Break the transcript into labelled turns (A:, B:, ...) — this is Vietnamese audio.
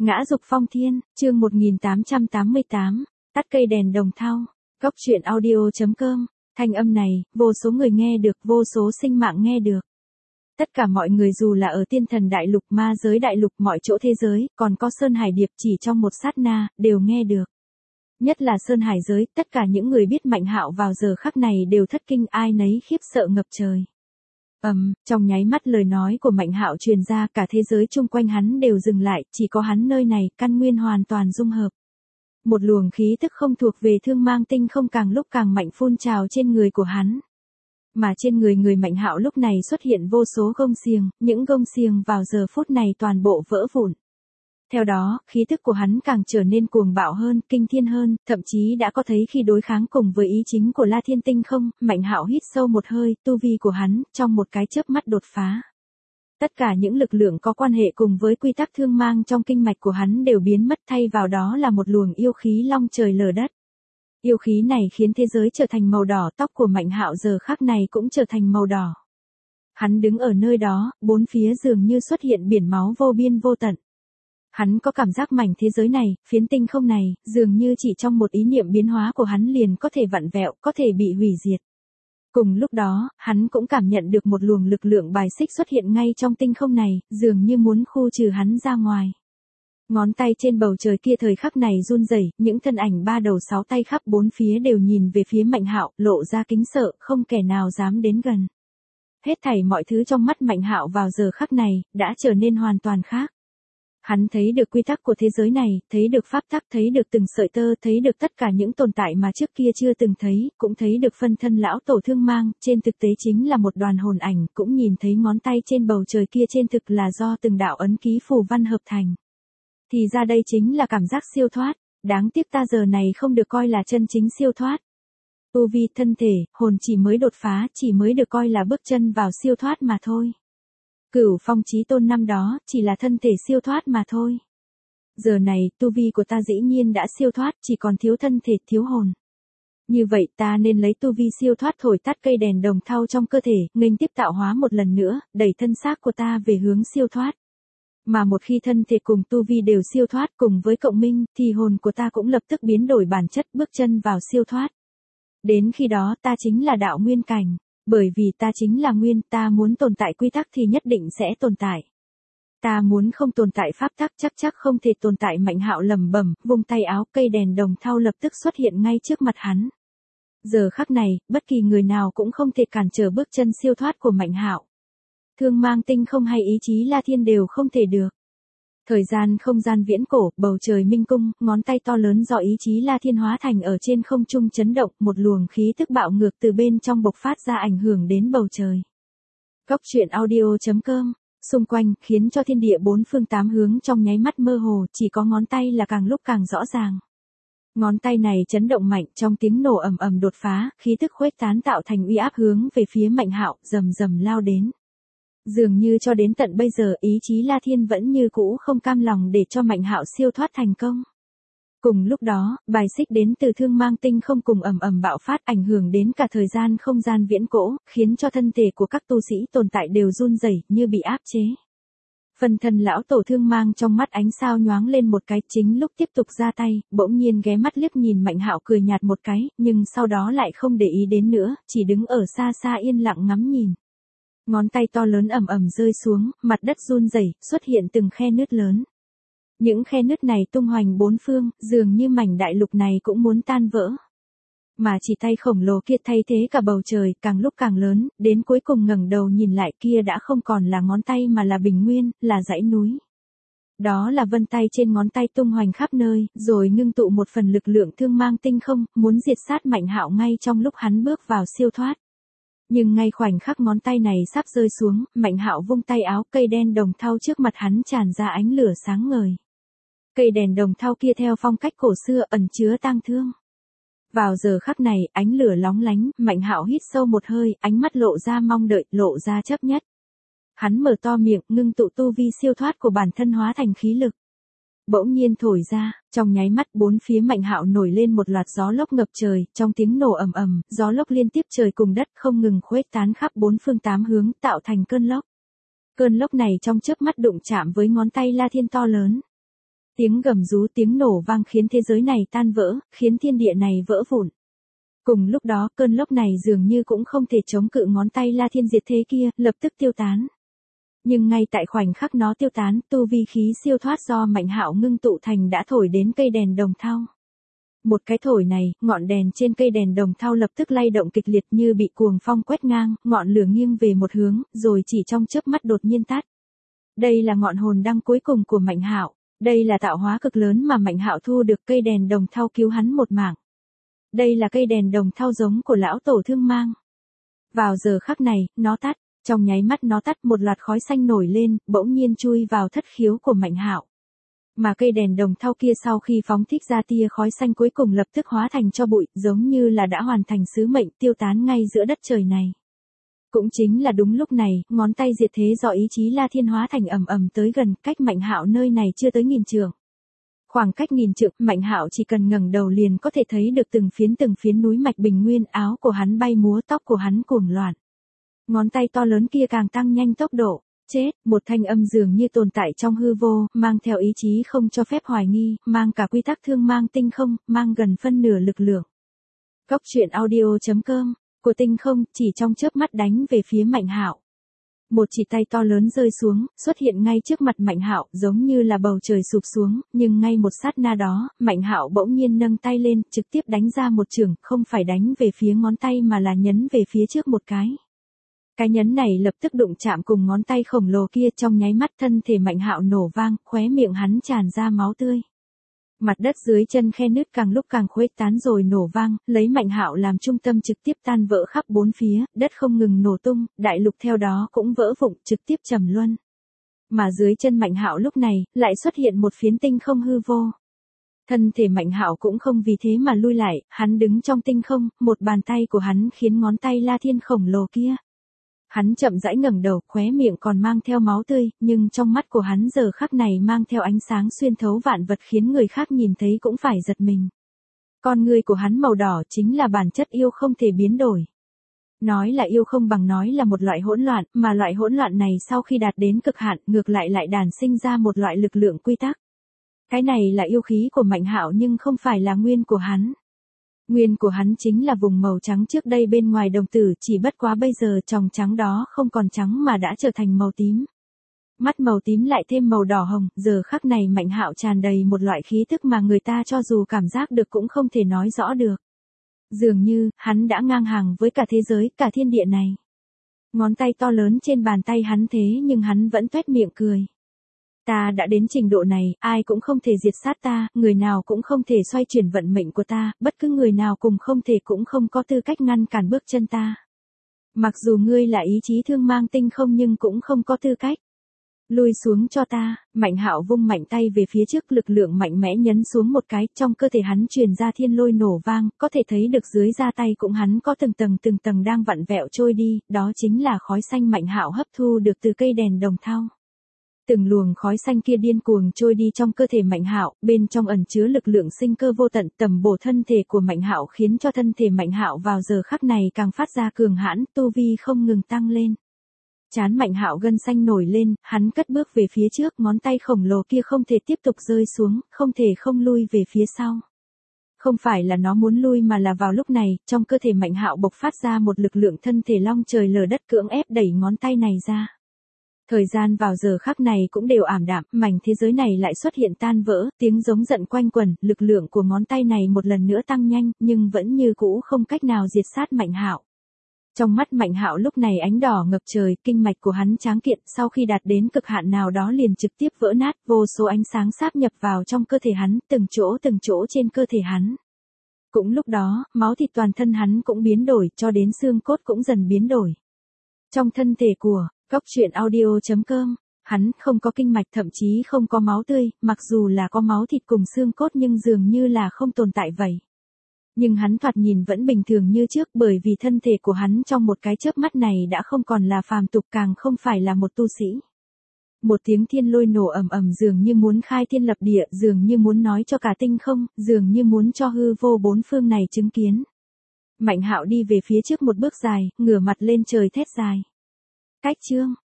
A: Ngã dục phong thiên, chương 1888, tắt cây đèn đồng thau. Góc truyện audio.com, thanh âm này, vô số người nghe được, vô số sinh mạng nghe được. Tất cả mọi người dù là ở tiên thần đại lục, ma giới đại lục, mọi chỗ thế giới, còn có sơn hải điệp chỉ trong một sát na, đều nghe được. Nhất là sơn hải giới, tất cả những người biết Mạnh Hạo vào giờ khắc này đều thất kinh, ai nấy khiếp sợ ngập trời. Trong nháy mắt lời nói của Mạnh Hạo truyền ra, cả thế giới chung quanh hắn đều dừng lại, chỉ có hắn nơi này, căn nguyên hoàn toàn dung hợp. Một luồng khí tức không thuộc về thương mang tinh không càng lúc càng mạnh phun trào trên người của hắn. Mà trên người Mạnh Hạo lúc này xuất hiện vô số gông xiềng, những gông xiềng vào giờ phút này toàn bộ vỡ vụn. Theo đó, khí tức của hắn càng trở nên cuồng bạo hơn, kinh thiên hơn, thậm chí đã có thấy khi đối kháng cùng với ý chính của La Thiên Tinh không, Mạnh Hạo hít sâu một hơi, tu vi của hắn, trong một cái chớp mắt đột phá. Tất cả những lực lượng có quan hệ cùng với quy tắc thương mang trong kinh mạch của hắn đều biến mất, thay vào đó là một luồng yêu khí long trời lở đất. Yêu khí này khiến thế giới trở thành màu đỏ, tóc của Mạnh Hạo giờ khắc này cũng trở thành màu đỏ. Hắn đứng ở nơi đó, bốn phía dường như xuất hiện biển máu vô biên vô tận. Hắn có cảm giác mảnh thế giới này, phiến tinh không này, dường như chỉ trong một ý niệm biến hóa của hắn liền có thể vặn vẹo, có thể bị hủy diệt. Cùng lúc đó, hắn cũng cảm nhận được một luồng lực lượng bài xích xuất hiện ngay trong tinh không này, dường như muốn khu trừ hắn ra ngoài. Ngón tay trên bầu trời kia thời khắc này run rẩy, những thân ảnh ba đầu sáu tay khắp bốn phía đều nhìn về phía Mạnh Hạo, lộ ra kính sợ, không kẻ nào dám đến gần. Hết thảy mọi thứ trong mắt Mạnh Hạo vào giờ khắc này, đã trở nên hoàn toàn khác. Hắn thấy được quy tắc của thế giới này, thấy được pháp tắc, thấy được từng sợi tơ, thấy được tất cả những tồn tại mà trước kia chưa từng thấy, cũng thấy được phân thân lão tổ thương mang, trên thực tế chính là một đoàn hồn ảnh, cũng nhìn thấy ngón tay trên bầu trời kia trên thực là do từng đạo ấn ký phù văn hợp thành. Thì ra đây chính là cảm giác siêu thoát, đáng tiếc ta giờ này không được coi là chân chính siêu thoát. Tu vi, thân thể, hồn chỉ mới đột phá, chỉ mới được coi là bước chân vào siêu thoát mà thôi. Cửu Phong Chí Tôn năm đó, chỉ là thân thể siêu thoát mà thôi. Giờ này, tu vi của ta dĩ nhiên đã siêu thoát, chỉ còn thiếu thân thể, thiếu hồn. Như vậy ta nên lấy tu vi siêu thoát thổi tắt cây đèn đồng thau trong cơ thể, nghênh tiếp tạo hóa một lần nữa, đẩy thân xác của ta về hướng siêu thoát. Mà một khi thân thể cùng tu vi đều siêu thoát cùng với cộng minh, thì hồn của ta cũng lập tức biến đổi bản chất, bước chân vào siêu thoát. Đến khi đó ta chính là đạo nguyên cảnh. Bởi vì ta chính là nguyên, ta muốn tồn tại quy tắc thì nhất định sẽ tồn tại. Ta muốn không tồn tại pháp tắc chắc không thể tồn tại. Mạnh Hạo lẩm bẩm, vung tay áo, cây đèn đồng thau lập tức xuất hiện ngay trước mặt hắn. Giờ khắc này, bất kỳ người nào cũng không thể cản trở bước chân siêu thoát của Mạnh Hạo. Thương mang tinh không hay ý chí La Thiên đều không thể được. Thời gian không gian viễn cổ, bầu trời minh cung, ngón tay to lớn do ý chí La Thiên hóa thành ở trên không trung chấn động, một luồng khí tức bạo ngược từ bên trong bộc phát ra ảnh hưởng đến bầu trời. Góc truyện audio.com, xung quanh, khiến cho thiên địa bốn phương tám hướng trong nháy mắt mơ hồ, chỉ có ngón tay là càng lúc càng rõ ràng. Ngón tay này chấn động mạnh, trong tiếng nổ ầm ầm đột phá, khí tức khuếch tán tạo thành uy áp hướng về phía Mạnh Hạo, rầm rầm lao đến. Dường như cho đến tận bây giờ ý chí La Thiên vẫn như cũ không cam lòng để cho Mạnh Hạo siêu thoát thành công. Cùng lúc đó, bài xích đến từ thương mang tinh không cùng ầm ầm bạo phát ảnh hưởng đến cả thời gian không gian viễn cổ, khiến cho thân thể của các tu sĩ tồn tại đều run rẩy như bị áp chế. Phần thân lão tổ thương mang trong mắt ánh sao nhoáng lên một cái, chính lúc tiếp tục ra tay, bỗng nhiên ghé mắt liếc nhìn Mạnh Hạo cười nhạt một cái, nhưng sau đó lại không để ý đến nữa, chỉ đứng ở xa xa yên lặng ngắm nhìn. Ngón tay to lớn ầm ầm rơi xuống, mặt đất run rẩy, xuất hiện từng khe nứt lớn. Những khe nứt này tung hoành bốn phương, dường như mảnh đại lục này cũng muốn tan vỡ. Mà chỉ tay khổng lồ kia thay thế cả bầu trời, càng lúc càng lớn, đến cuối cùng ngẩng đầu nhìn lại kia đã không còn là ngón tay mà là bình nguyên, là dãy núi. Đó là vân tay trên ngón tay tung hoành khắp nơi, rồi ngưng tụ một phần lực lượng thương mang tinh không, muốn diệt sát Mạnh Hạo ngay trong lúc hắn bước vào siêu thoát. Nhưng ngay khoảnh khắc ngón tay này sắp rơi xuống, Mạnh Hạo vung tay áo, cây đen đồng thau trước mặt hắn tràn ra ánh lửa sáng ngời. Cây đèn đồng thau kia theo phong cách cổ xưa ẩn chứa tang thương. Vào giờ khắc này, ánh lửa lóng lánh, Mạnh Hạo hít sâu một hơi, ánh mắt lộ ra mong đợi, lộ ra chấp nhất. Hắn mở to miệng, ngưng tụ tu vi siêu thoát của bản thân hóa thành khí lực. Bỗng nhiên thổi ra, trong nháy mắt bốn phía Mạnh Hạo nổi lên một loạt gió lốc ngập trời, trong tiếng nổ ầm ầm, gió lốc liên tiếp trời cùng đất không ngừng khuếch tán khắp bốn phương tám hướng tạo thành cơn lốc. Cơn lốc này trong chớp mắt đụng chạm với ngón tay La Thiên to lớn. Tiếng gầm rú, tiếng nổ vang khiến thế giới này tan vỡ, khiến thiên địa này vỡ vụn. Cùng lúc đó, cơn lốc này dường như cũng không thể chống cự ngón tay La Thiên diệt thế kia, lập tức tiêu tán. Nhưng ngay tại khoảnh khắc nó tiêu tán, tu vi khí siêu thoát do Mạnh Hạo ngưng tụ thành đã thổi đến cây đèn đồng thau. Một cái thổi này, ngọn đèn trên cây đèn đồng thau lập tức lay động kịch liệt như bị cuồng phong quét ngang, ngọn lửa nghiêng về một hướng, rồi chỉ trong chớp mắt đột nhiên tắt. Đây là ngọn hồn đăng cuối cùng của Mạnh Hạo, đây là tạo hóa cực lớn mà Mạnh Hạo thu được, cây đèn đồng thau cứu hắn một mạng. Đây là cây đèn đồng thau giống của lão tổ Thương Mang. Vào giờ khắc này, nó tắt, trong nháy mắt nó tắt, một loạt khói xanh nổi lên, bỗng nhiên chui vào thất khiếu của Mạnh Hạo. Mà cây đèn đồng thau kia sau khi phóng thích ra tia khói xanh cuối cùng lập tức hóa thành tro bụi, giống như là đã hoàn thành sứ mệnh, tiêu tán ngay giữa đất trời này. Cũng chính là đúng lúc này, ngón tay diệt thế do ý chí La Thiên hóa thành ầm ầm tới gần, cách Mạnh Hạo nơi này chưa tới 1000 trượng. Khoảng cách 1000 trượng, Mạnh Hạo chỉ cần ngẩng đầu liền có thể thấy được từng phiến núi mạch bình nguyên, áo của hắn bay múa, tóc của hắn cuồng loạn. Ngón tay to lớn kia càng tăng nhanh tốc độ. Chết, một thanh âm dường như tồn tại trong hư vô, mang theo ý chí không cho phép hoài nghi, mang cả quy tắc thương mang tinh không, mang gần phân nửa lực lượng. Cốc truyện audio.com, của tinh không, chỉ trong chớp mắt đánh về phía Mạnh Hạo. Một chỉ tay to lớn rơi xuống, xuất hiện ngay trước mặt Mạnh Hạo, giống như là bầu trời sụp xuống, nhưng ngay một sát na đó, Mạnh Hạo bỗng nhiên nâng tay lên, trực tiếp đánh ra một chưởng, không phải đánh về phía ngón tay mà là nhấn về phía trước một cái. Cái nhấn này lập tức đụng chạm cùng ngón tay khổng lồ kia, trong nháy mắt thân thể Mạnh Hạo nổ vang, khóe miệng hắn tràn ra máu tươi. Mặt đất dưới chân khe nứt càng lúc càng khuếch tán rồi nổ vang, lấy Mạnh Hạo làm trung tâm trực tiếp tan vỡ khắp bốn phía, đất không ngừng nổ tung, đại lục theo đó cũng vỡ vụn, trực tiếp trầm luân. Mà dưới chân Mạnh Hạo lúc này, lại xuất hiện một phiến tinh không hư vô. Thân thể Mạnh Hạo cũng không vì thế mà lui lại, hắn đứng trong tinh không, một bàn tay của hắn khiến ngón tay La Thiên khổng lồ kia. Hắn chậm rãi ngẩng đầu, khóe miệng còn mang theo máu tươi, nhưng trong mắt của hắn giờ khắc này mang theo ánh sáng xuyên thấu vạn vật khiến người khác nhìn thấy cũng phải giật mình. Con người của hắn màu đỏ chính là bản chất yêu không thể biến đổi. Nói là yêu không bằng nói là một loại hỗn loạn, mà loại hỗn loạn này sau khi đạt đến cực hạn, ngược lại đàn sinh ra một loại lực lượng quy tắc. Cái này là yêu khí của Mạnh Hạo nhưng không phải là nguyên của hắn. Nguyên của hắn chính là vùng màu trắng trước đây bên ngoài đồng tử, chỉ bất quá bây giờ tròng trắng đó không còn trắng mà đã trở thành màu tím. Mắt màu tím lại thêm màu đỏ hồng, giờ khắc này Mạnh Hạo tràn đầy một loại khí thức mà người ta cho dù cảm giác được cũng không thể nói rõ được. Dường như, hắn đã ngang hàng với cả thế giới, cả thiên địa này. Ngón tay to lớn trên bàn tay hắn thế nhưng hắn vẫn toét miệng cười. Ta đã đến trình độ này, ai cũng không thể diệt sát ta, người nào cũng không thể xoay chuyển vận mệnh của ta, bất cứ người nào cùng không thể cũng không có tư cách ngăn cản bước chân ta. Mặc dù ngươi là ý chí thương mang tinh không nhưng cũng không có tư cách. Lùi xuống cho ta, Mạnh Hạo vung mạnh tay về phía trước, lực lượng mạnh mẽ nhấn xuống một cái, trong cơ thể hắn truyền ra thiên lôi nổ vang, có thể thấy được dưới da tay cũng hắn có từng tầng đang vặn vẹo trôi đi, đó chính là khói xanh Mạnh Hạo hấp thu được từ cây đèn đồng thau. Từng luồng khói xanh kia điên cuồng trôi đi trong cơ thể Mạnh Hạo, bên trong ẩn chứa lực lượng sinh cơ vô tận, tầm bổ thân thể của Mạnh Hạo khiến cho thân thể Mạnh Hạo vào giờ khắc này càng phát ra cường hãn, tu vi không ngừng tăng lên. Trán Mạnh Hạo gân xanh nổi lên, hắn cất bước về phía trước, ngón tay khổng lồ kia không thể tiếp tục rơi xuống, không thể không lui về phía sau. Không phải là nó muốn lui mà là vào lúc này, trong cơ thể Mạnh Hạo bộc phát ra một lực lượng thân thể long trời lở đất cưỡng ép đẩy ngón tay này ra. Thời gian vào giờ khắc này cũng đều ảm đạm, mảnh thế giới này lại xuất hiện tan vỡ, tiếng giống giận quanh quẩn, lực lượng của ngón tay này một lần nữa tăng nhanh, nhưng vẫn như cũ không cách nào diệt sát Mạnh Hạo. Trong mắt Mạnh Hạo lúc này ánh đỏ ngập trời, kinh mạch của hắn tráng kiện, sau khi đạt đến cực hạn nào đó liền trực tiếp vỡ nát, vô số ánh sáng sáp nhập vào trong cơ thể hắn, từng chỗ trên cơ thể hắn. Cũng lúc đó, máu thịt toàn thân hắn cũng biến đổi, cho đến xương cốt cũng dần biến đổi. Trong thân thể của Cốc truyện audio.com, hắn không có kinh mạch, thậm chí không có máu tươi, mặc dù là có máu thịt cùng xương cốt nhưng dường như là không tồn tại vậy. Nhưng hắn thoạt nhìn vẫn bình thường như trước, bởi vì thân thể của hắn trong một cái chớp mắt này đã không còn là phàm tục, càng không phải là một tu sĩ. Một tiếng thiên lôi nổ ầm ầm dường như muốn khai thiên lập địa, dường như muốn nói cho cả tinh không, dường như muốn cho hư vô bốn phương này chứng kiến. Mạnh Hạo đi về phía trước một bước dài, ngửa mặt lên trời thét dài. Cách chương